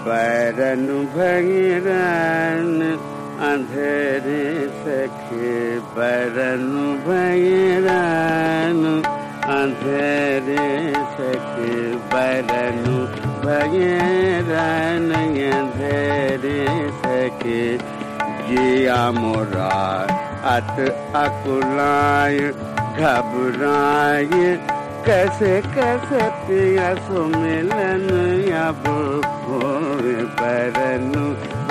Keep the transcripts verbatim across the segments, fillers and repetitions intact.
बैरनु भैरन अंधेरे सखे बैरनु भैरन अंधेरे सखे बैरनु भैरन अंधेरे सखे जिया मोरा अत अकुलाय घबराए कैसे कैसे पिया सो मिलन अब होए बैरनु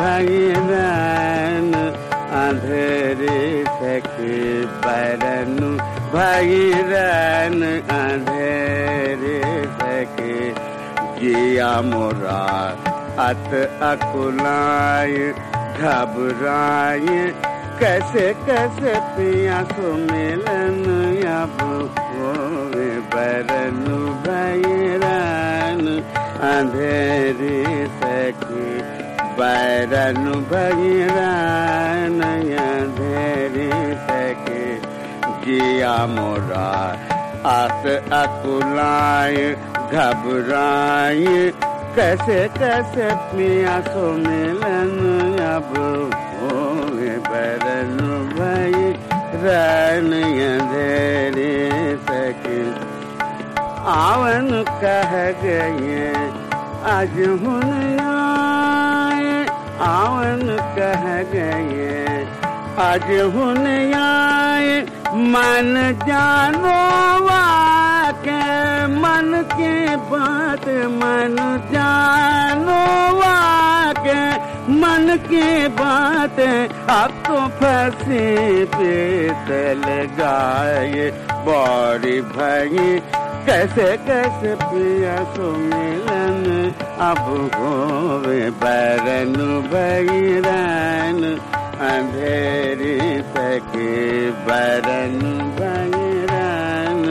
भैरन अंधेरे सखे बैरनु भैरन अंधेरे सखे जिया मोरा अत अकुलाय घबराए कैसे कैसे पिया सो मिलन अब होए बैरनु भैरन अंधेरे सखे बैरनु भैरन अंधेरे सखे जिया मोरा आत अकुलाय घबराए कैसे कैसे पिया सो मिलन अब होए बैरनु भैरन अंधेरे सखे आवन कह गए आज हुन आए आवन कह गए आज हुन आए मन जानो वाके मन के बात मन जानो वाके मन की बात अब तो फंसी पीतल गाय बड़ी भई कैसे कैसे पिया सो मिलन अब होवे बैरनु भैरन अंधेरी सखे बैरनु भैरन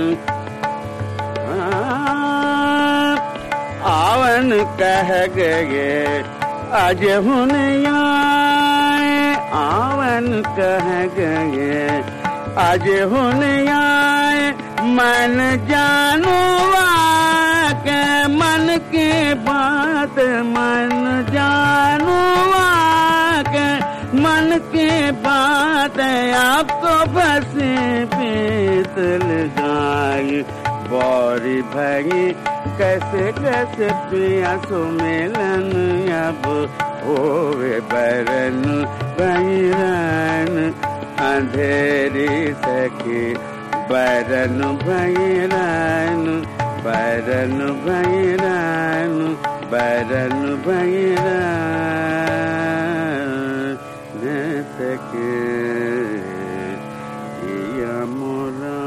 आवन कह गए आज हुन आए आवन कह गए आज हुन आए मन जानो वाके मन की बात मन जानो वाके मन की बात आपको बस पीतल गाय बड़ी भई कैसे कैसे पिया सो मिलन अब होवे बैरनु भैरन अंधेरी सखी बैरनु भैरन बैरनु भैरन बैरनु भैरन सखी जिया मोरा